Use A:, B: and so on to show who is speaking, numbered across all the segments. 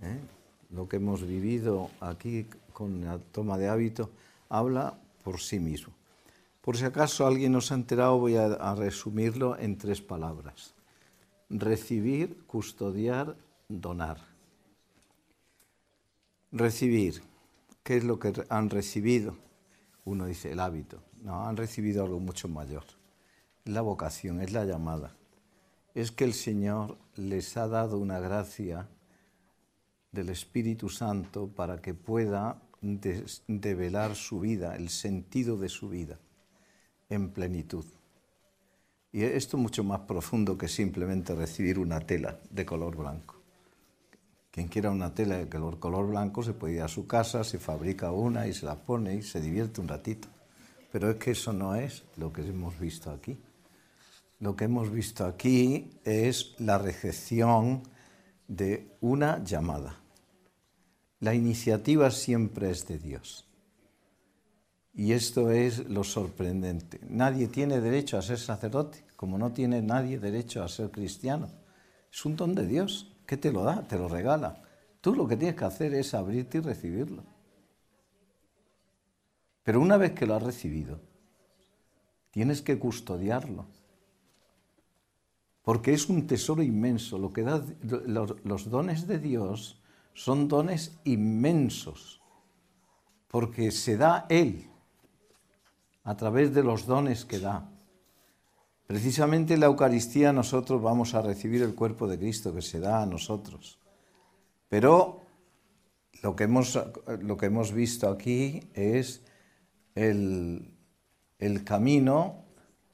A: ¿eh? Lo que hemos vivido aquí con la toma de hábito habla por sí mismo. Por si acaso alguien no se ha enterado, voy a resumirlo en 3 palabras. Recibir, custodiar, donar. Recibir. ¿Qué es lo que han recibido? Uno dice el hábito. No, han recibido algo mucho mayor. Es la vocación, es la llamada. Es que el Señor les ha dado una gracia del Espíritu Santo para que pueda develar su vida, el sentido de su vida, en plenitud. Y esto es mucho más profundo que simplemente recibir una tela de color blanco. Quien quiera una tela de color blanco se puede ir a su casa, se fabrica una y se la pone y se divierte un ratito. Pero es que eso no es lo que hemos visto aquí. Lo que hemos visto aquí es la recepción de una llamada. La iniciativa siempre es de Dios. Y esto es lo sorprendente. Nadie tiene derecho a ser sacerdote, como no tiene nadie derecho a ser cristiano. Es un don de Dios, que te lo da, te lo regala. Tú lo que tienes que hacer es abrirte y recibirlo. Pero una vez que lo has recibido, tienes que custodiarlo. Porque es un tesoro inmenso. Lo que da los dones de Dios son dones inmensos. Porque se da Él a través de los dones que da. Precisamente en la Eucaristía nosotros vamos a recibir el cuerpo de Cristo que se da a nosotros. Pero lo que hemos visto aquí es el camino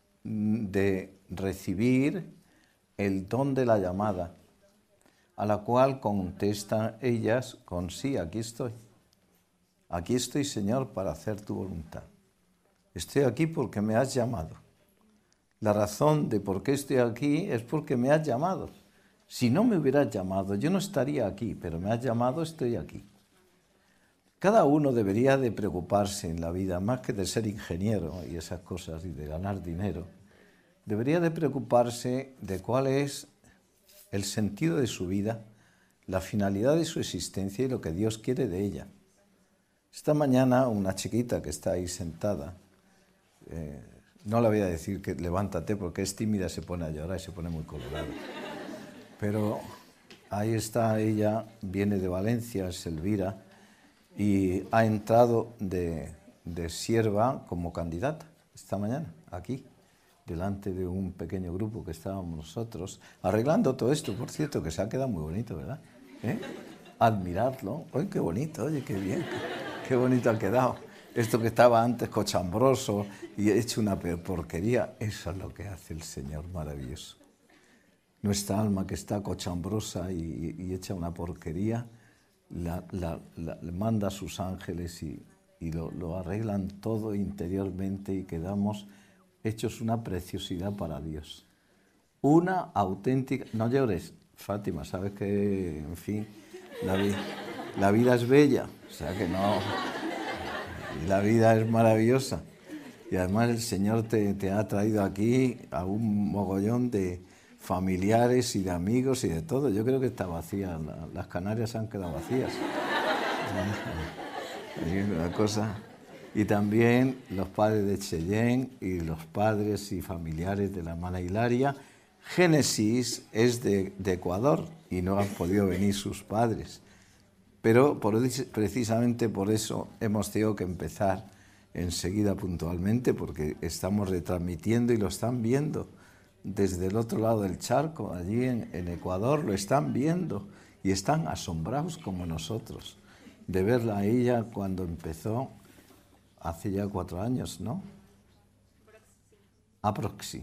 A: de recibir el don de la llamada, a la cual contestan ellas con sí, aquí estoy. Aquí estoy, Señor, para hacer tu voluntad. Estoy aquí porque me has llamado. La razón de por qué estoy aquí es porque me has llamado. Si no me hubieras llamado, yo no estaría aquí, pero me has llamado, estoy aquí. Cada uno debería de preocuparse en la vida, más que de ser ingeniero y esas cosas y de ganar dinero, debería de preocuparse de cuál es el sentido de su vida, la finalidad de su existencia y lo que Dios quiere de ella. Esta mañana una chiquita que está ahí sentada, no le voy a decir que levántate porque es tímida, se pone a llorar y se pone muy colorada. Pero ahí está ella, viene de Valencia, es Elvira, y ha entrado de sierva como candidata esta mañana, aquí, delante de un pequeño grupo que estábamos nosotros, arreglando todo esto, por cierto, que se ha quedado muy bonito, ¿verdad? Admirarlo, ¡ay, qué bonito! Oye, qué bien, qué bonito ha quedado. Esto que estaba antes cochambroso y hecho una porquería, eso es lo que hace el Señor maravilloso. Nuestra alma que está cochambrosa y hecha una porquería, le manda a sus ángeles y lo arreglan todo interiormente y quedamos hechos una preciosidad para Dios. Una auténtica... No llores, Fátima, sabes que, en fin, la vida es bella, o sea que no... La vida es maravillosa. Y además el Señor te ha traído aquí a un mogollón de familiares y de amigos y de todo. Yo creo que está vacía. Las Canarias se han quedado vacías. Es una cosa. Y también los padres de Cheyenne y los padres y familiares de la hermana Hilaria. Génesis es de Ecuador y no han podido venir sus padres. Pero precisamente por eso hemos tenido que empezar enseguida puntualmente, porque estamos retransmitiendo y lo están viendo desde el otro lado del charco, allí en Ecuador, lo están viendo y están asombrados como nosotros de verla a ella cuando empezó hace ya 4 años, ¿no? Aproxi.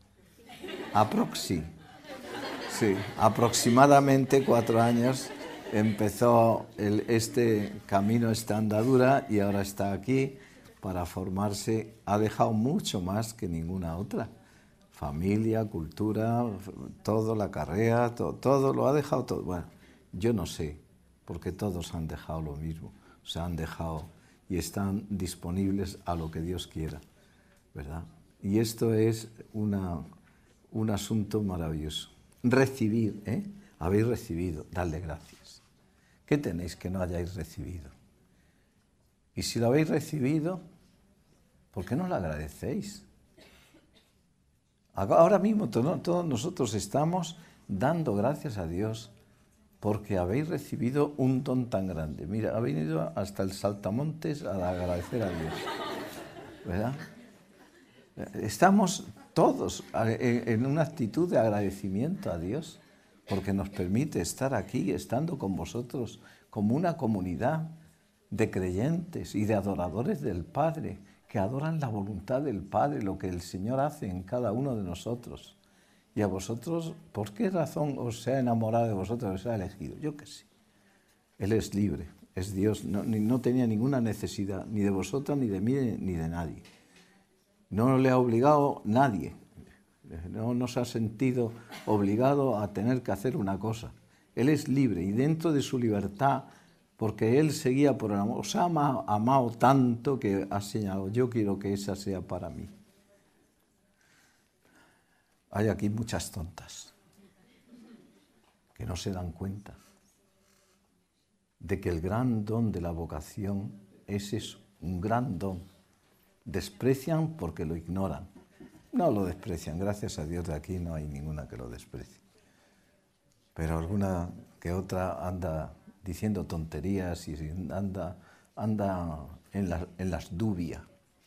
A: Sí, aproximadamente 4 años. Empezó este camino, esta andadura, y ahora está aquí para formarse. Ha dejado mucho más que ninguna otra. Familia, cultura, todo, la carrera, todo lo ha dejado todo. Bueno, yo no sé, porque todos han dejado lo mismo. O sea, han dejado y están disponibles a lo que Dios quiera, ¿verdad? Y esto es un asunto maravilloso. Recibir, habéis recibido, darle gracias. ¿Qué tenéis que no hayáis recibido? Y si lo habéis recibido, ¿por qué no lo agradecéis? Ahora mismo todos nosotros estamos dando gracias a Dios porque habéis recibido un don tan grande. Mira, ha venido hasta el saltamontes a agradecer a Dios, ¿verdad? Estamos todos en una actitud de agradecimiento a Dios porque nos permite estar aquí, estando con vosotros como una comunidad de creyentes y de adoradores del Padre, que adoran la voluntad del Padre, lo que el Señor hace en cada uno de nosotros. Y a vosotros, ¿por qué razón os ha enamorado de vosotros, os ha elegido? Yo qué sé. Él es libre, es Dios, no tenía ninguna necesidad, ni de vosotros, ni de mí, ni de nadie. No le ha obligado nadie, no nos ha sentido obligado a tener que hacer una cosa. Él es libre y dentro de su libertad, porque Él seguía por el amor, os ha amado tanto que ha señalado, yo quiero que esa sea para mí. Hay aquí muchas tontas que no se dan cuenta de que el gran don de la vocación es un gran don. Desprecian porque lo ignoran. No lo desprecian, gracias a Dios de aquí no hay ninguna que lo desprecie. Pero alguna que otra anda diciendo tonterías y anda en las dubias,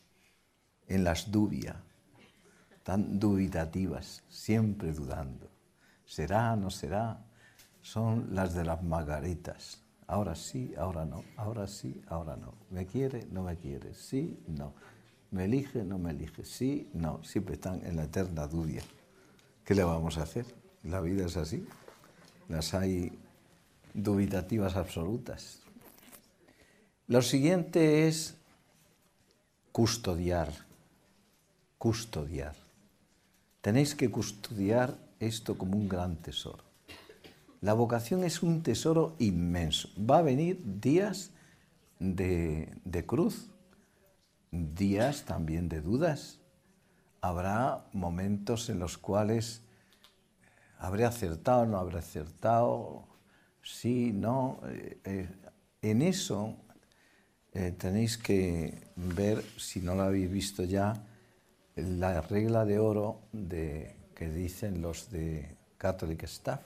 A: tan dubitativas, siempre dudando. ¿Será, no será? Son las de las margaritas. Ahora sí, ahora no. Ahora sí, ahora no. ¿Me quiere, no me quiere? Sí, no. ¿Me elige, no me elige? Sí, no. Siempre están en la eterna duda. ¿Qué le vamos a hacer? La vida es así. Las hay dubitativas absolutas. Lo siguiente es custodiar. Custodiar. Tenéis que custodiar esto como un gran tesoro. La vocación es un tesoro inmenso. Va a venir días de cruz, días también de dudas. Habrá momentos en los cuales habré acertado, no habré acertado, sí, no. En eso tenéis que ver, si no lo habéis visto ya, la regla de oro que dicen los de Catholic Staff,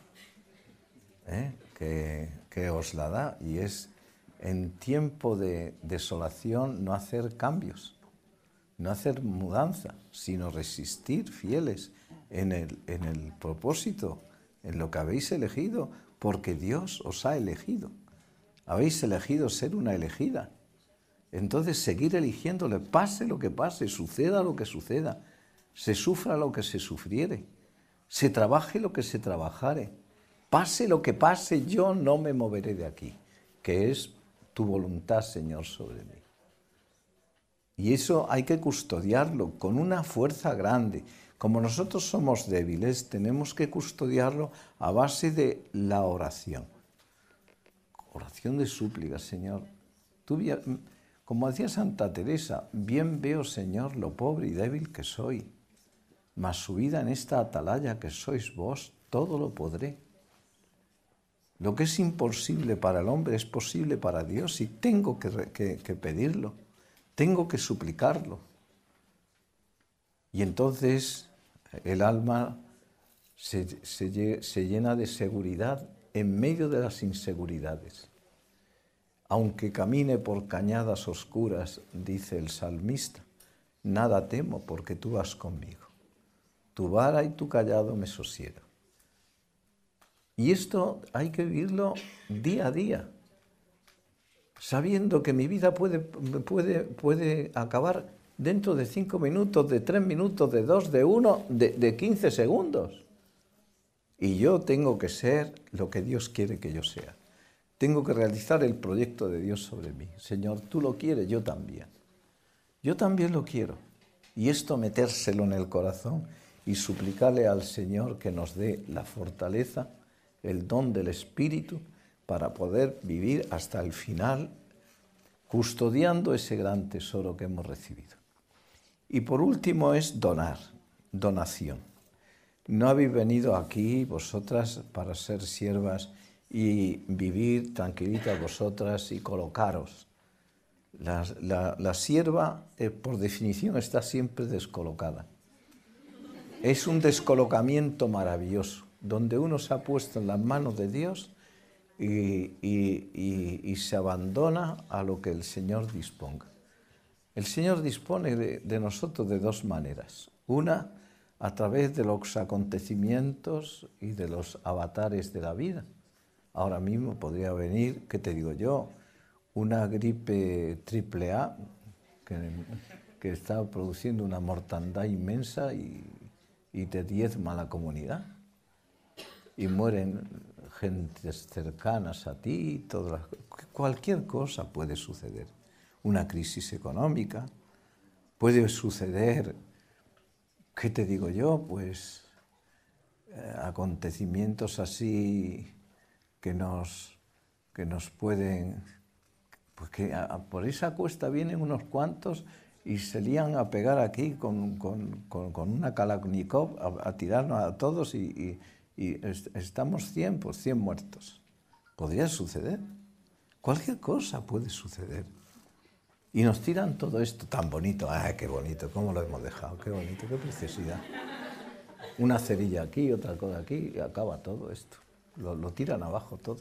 A: que os la da, y es en tiempo de desolación no hacer cambios, no hacer mudanza, sino resistir fieles en el propósito, en lo que habéis elegido, porque Dios os ha elegido. Habéis elegido ser una elegida. Entonces seguir eligiéndole, pase lo que pase, suceda lo que suceda, se sufra lo que se sufriere, se trabaje lo que se trabajare, pase lo que pase, yo no me moveré de aquí, que es tu voluntad, Señor, sobre mí. Y eso hay que custodiarlo con una fuerza grande. Como nosotros somos débiles, tenemos que custodiarlo a base de la oración. Oración de súplica, Señor. Como decía Santa Teresa, bien veo, Señor, lo pobre y débil que soy, mas subida en esta atalaya que sois vos, todo lo podré. Lo que es imposible para el hombre es posible para Dios y tengo que pedirlo, tengo que suplicarlo. Y entonces el alma se llena de seguridad en medio de las inseguridades. Aunque camine por cañadas oscuras, dice el salmista, nada temo porque tú vas conmigo. Tu vara y tu cayado me sosiegan. Y esto hay que vivirlo día a día, sabiendo que mi vida puede acabar dentro de 5 minutos, de 3 minutos, de 2, de 1, de 15 segundos. Y yo tengo que ser lo que Dios quiere que yo sea. Tengo que realizar el proyecto de Dios sobre mí. Señor, tú lo quieres, yo también. Yo también lo quiero. Y esto metérselo en el corazón y suplicarle al Señor que nos dé la fortaleza, el don del Espíritu, para poder vivir hasta el final custodiando ese gran tesoro que hemos recibido. Y por último es donar, donación. No habéis venido aquí vosotras para ser siervas y vivir tranquilitas vosotras y colocaros. La sierva, por definición, está siempre descolocada. Es un descolocamiento maravilloso, donde uno se ha puesto en las manos de Dios y se abandona a lo que el Señor disponga. El Señor dispone de nosotros de dos maneras. Una, a través de los acontecimientos y de los avatares de la vida. Ahora mismo podría venir, ¿qué te digo yo?, una gripe AAA que está produciendo una mortandad inmensa y te diezma la comunidad. Y mueren gentes cercanas a ti, cualquier cosa puede suceder. Una crisis económica, puede suceder, ¿qué te digo yo?, pues acontecimientos así que nos pueden, pues que por esa cuesta vienen unos cuantos y se lían a pegar aquí con una Kalashnikov a tirarnos a todos y estamos 100 muertos. Podría suceder. Cualquier cosa puede suceder. Y nos tiran todo esto tan bonito. ¡Ay, qué bonito! ¿Cómo lo hemos dejado? ¡Qué bonito! ¡Qué preciosidad! Una cerilla aquí, otra cosa aquí, y acaba todo esto. Lo tiran abajo todo.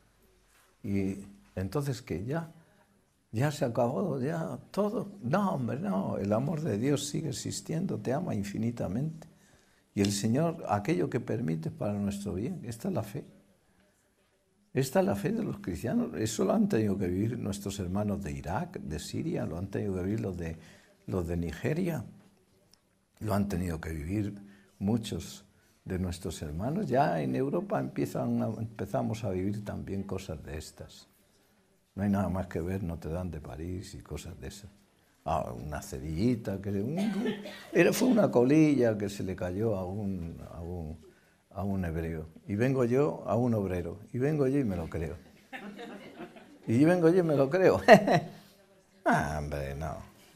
A: Y entonces, ¿qué? ¿Ya se acabó? ¿Ya todo? No, hombre, no. El amor de Dios sigue existiendo, te ama infinitamente. Y el Señor, aquello que permite para nuestro bien. Esta es la fe. Esta es la fe de los cristianos. Eso lo han tenido que vivir nuestros hermanos de Irak, de Siria, lo han tenido que vivir los de Nigeria, lo han tenido que vivir muchos de nuestros hermanos. Ya en Europa empezamos a vivir también cosas de estas. No hay nada más que ver Notre Dame de París y cosas de esas. Una cerillita, fue una colilla que se le cayó a un hebreo. Y vengo yo a un obrero. Y vengo yo y me lo creo. Y vengo yo y me lo creo. Hombre, no.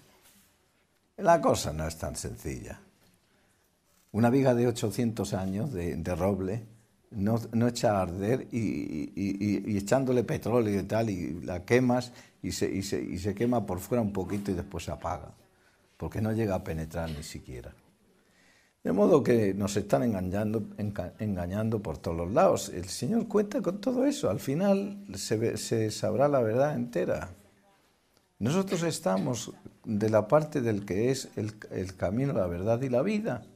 A: La cosa no es tan sencilla. Una viga de 800 años de roble no echa a arder y echándole petróleo y tal, y la quemas y se quema por fuera un poquito y después se apaga, porque no llega a penetrar ni siquiera. De modo que nos están engañando por todos los lados. El Señor cuenta con todo eso. Al final se sabrá la verdad entera. Nosotros estamos de la parte del que es el camino, la verdad y la vida.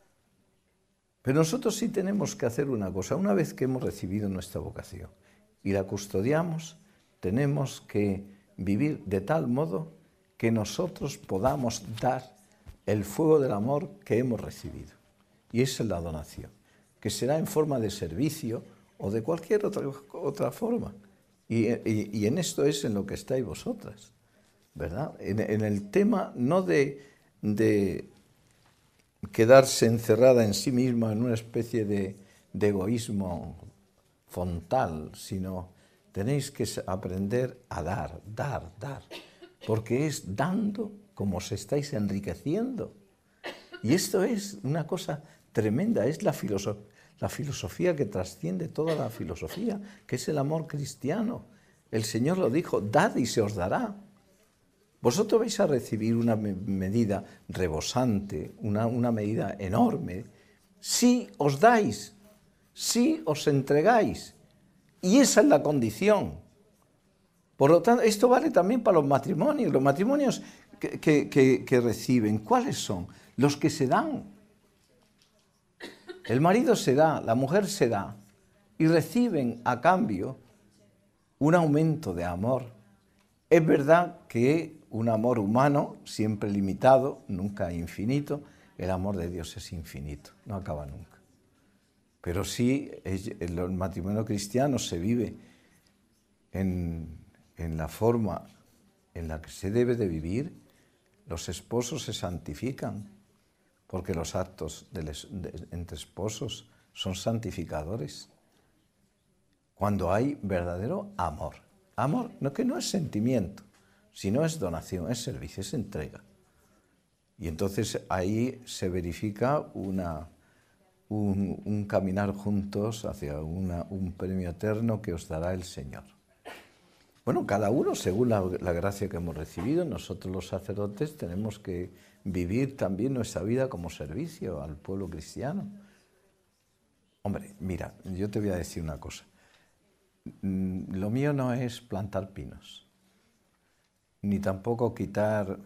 A: Pero nosotros sí tenemos que hacer una cosa. Una vez que hemos recibido nuestra vocación y la custodiamos, tenemos que vivir de tal modo que nosotros podamos dar el fuego del amor que hemos recibido. Y esa es la donación, que será en forma de servicio o de cualquier otra forma. Y en esto es en lo que estáis vosotras, ¿verdad? En el tema no de quedarse encerrada en sí misma en una especie de egoísmo frontal, sino tenéis que aprender a dar, porque es dando como os estáis enriqueciendo. Y esto es una cosa tremenda, es la filosofía que trasciende toda la filosofía, que es el amor cristiano. El Señor lo dijo, dad y se os dará. Vosotros vais a recibir una medida rebosante, una medida enorme, si os dais, si os entregáis. Y esa es la condición. Por lo tanto, esto vale también para los matrimonios. Los matrimonios que reciben, ¿cuáles son? Los que se dan. El marido se da, la mujer se da, y reciben a cambio un aumento de amor. Es verdad que un amor humano, siempre limitado, nunca infinito, el amor de Dios es infinito, no acaba nunca. Pero sí, el matrimonio cristiano se vive en la forma en la que se debe de vivir. Los esposos se santifican, porque los actos entre esposos son santificadores. Cuando hay verdadero amor. Amor, que no es sentimiento, sino es donación, es servicio, es entrega. Y entonces ahí se verifica un caminar juntos hacia un premio eterno que os dará el Señor. Bueno, cada uno según la gracia que hemos recibido. Nosotros los sacerdotes tenemos que vivir también nuestra vida como servicio al pueblo cristiano. Hombre, mira, yo te voy a decir una cosa. Lo mío no es plantar pinos, ni tampoco quitar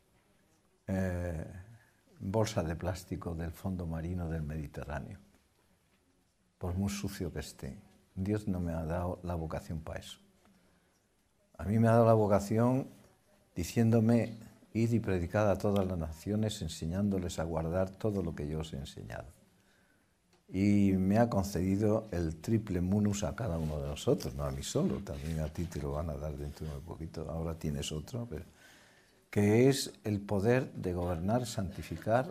A: bolsas de plástico del fondo marino del Mediterráneo, por muy sucio que esté. Dios no me ha dado la vocación para eso. A mí me ha dado la vocación diciéndome: id y predicad a todas las naciones, enseñándoles a guardar todo lo que yo os he enseñado. Y me ha concedido el triple munus a cada uno de nosotros, no a mí solo, también a ti te lo van a dar dentro de un poquito, ahora tienes otro, pero, que es el poder de gobernar, santificar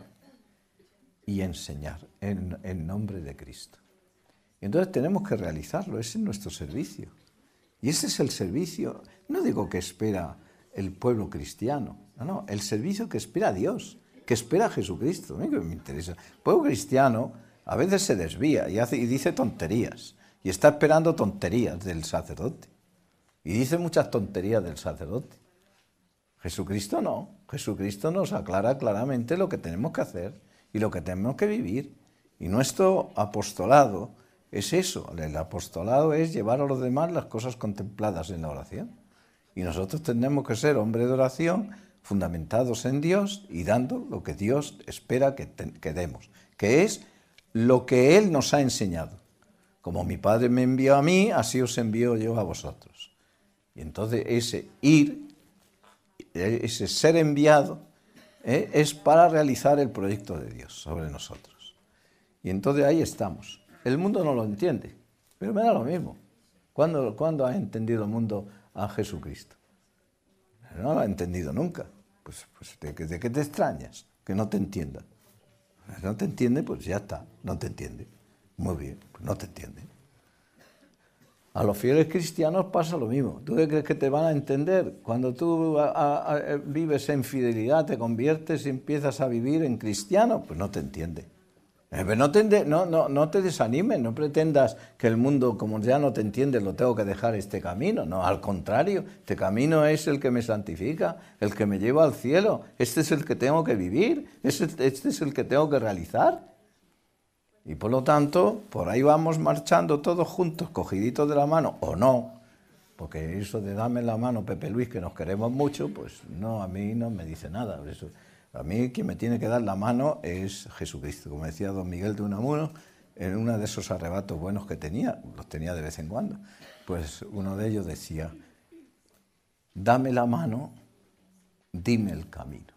A: y enseñar en nombre de Cristo. Y entonces tenemos que realizarlo, ese es nuestro servicio. Y ese es el servicio, no digo que espera el pueblo cristiano, no, el servicio que espera Dios, que espera Jesucristo. A mí que me interesa. El pueblo cristiano a veces se desvía y dice tonterías, y está esperando tonterías del sacerdote, y dice muchas tonterías del sacerdote. Jesucristo no, Jesucristo nos aclara claramente lo que tenemos que hacer y lo que tenemos que vivir. Y nuestro apostolado es eso, el apostolado es llevar a los demás las cosas contempladas en la oración. Y nosotros tenemos que ser hombres de oración fundamentados en Dios y dando lo que Dios espera que demos, que es lo que Él nos ha enseñado. Como mi Padre me envió a mí, así os envío yo a vosotros. Y entonces ese ir, ese ser enviado, es para realizar el proyecto de Dios sobre nosotros. Y entonces ahí estamos. El mundo no lo entiende, pero me da lo mismo. ¿Cuándo ha entendido el mundo a Jesucristo? No lo ha entendido nunca. Pues ¿de qué te extrañas? Que no te entienda. No te entiende, pues ya está, no te entiende. Muy bien, pues no te entiende. A los fieles cristianos pasa lo mismo. ¿Tú crees que te van a entender? Cuando tú vives en fidelidad, te conviertes y empiezas a vivir en cristiano, pues no te entiende. Pero no te desanimes, no pretendas que el mundo, como ya no te entiende, lo tengo que dejar este camino. No, al contrario, este camino es el que me santifica, el que me lleva al cielo. Este es el que tengo que vivir, este es el que tengo que realizar. Y por lo tanto, por ahí vamos marchando todos juntos, cogiditos de la mano, o no, porque eso de dame la mano, Pepe Luis, que nos queremos mucho, pues no, a mí no me dice nada. Eso, a mí quien me tiene que dar la mano es Jesucristo. Como decía don Miguel de Unamuno, en uno de esos arrebatos buenos que tenía, los tenía de vez en cuando, pues uno de ellos decía: dame la mano, dime el camino.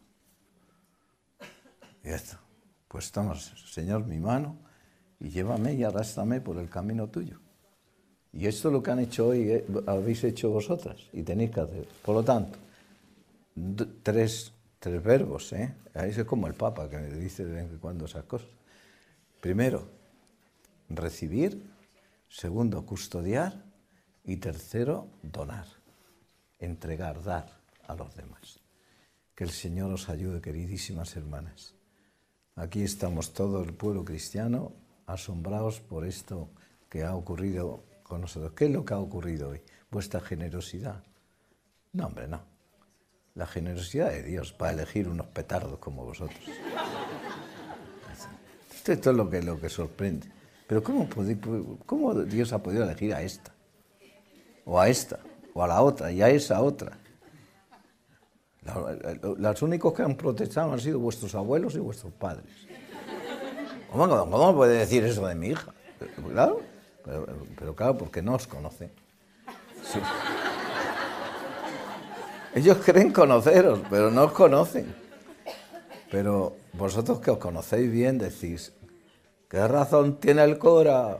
A: Y esto, pues toma, Señor, mi mano, y llévame y arrástrame por el camino tuyo. Y esto es lo que han hecho hoy, habéis hecho vosotras, y tenéis que hacer. Por lo tanto, tres verbos, Ahí es como el Papa, que me dice de vez en cuando esas cosas. Primero, recibir. Segundo, custodiar. Y tercero, donar. Entregar, dar a los demás. Que el Señor os ayude, queridísimas hermanas. Aquí estamos todo el pueblo cristiano asombrados por esto que ha ocurrido con nosotros. ¿Qué es lo que ha ocurrido hoy? Vuestra generosidad. No, hombre, no. La generosidad de Dios para elegir unos petardos como vosotros. Esto es lo que sorprende. Pero ¿cómo Dios ha podido elegir a esta? O a esta, o a la otra, y a esa otra. Los únicos que han protestado han sido vuestros abuelos y vuestros padres. ¿Cómo puede decir eso de mi hija? Claro, pero claro, porque no os conoce. Sí. Ellos creen conoceros, pero no os conocen. Pero vosotros que os conocéis bien decís: ¿qué razón tiene el cura?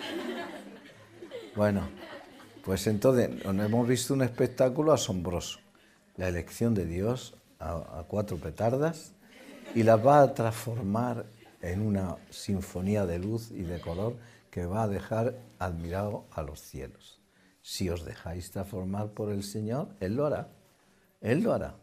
A: Bueno, pues entonces hemos visto un espectáculo asombroso. La elección de Dios a 4 petardas, y las va a transformar en una sinfonía de luz y de color que va a dejar admirado a los cielos. Si os dejáis transformar por el Señor, Él lo hará. Él lo hará.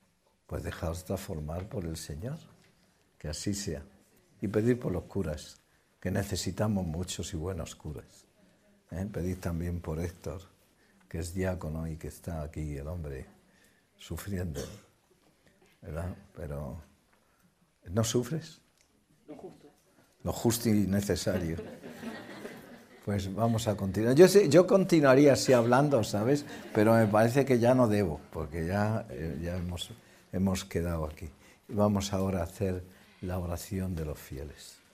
A: Pues dejaos transformar por el Señor, que así sea. Y pedir por los curas que necesitamos muchos y buenos curas. Pedid también por Héctor, que es diácono y que está aquí, el hombre, sufriendo, ¿verdad? Pero, ¿no sufres?
B: Lo justo.
A: Lo justo y necesario. Pues vamos a continuar. Yo continuaría así hablando, ¿sabes? Pero me parece que ya no debo, porque ya hemos quedado aquí. Y vamos ahora a hacer la oración de los fieles.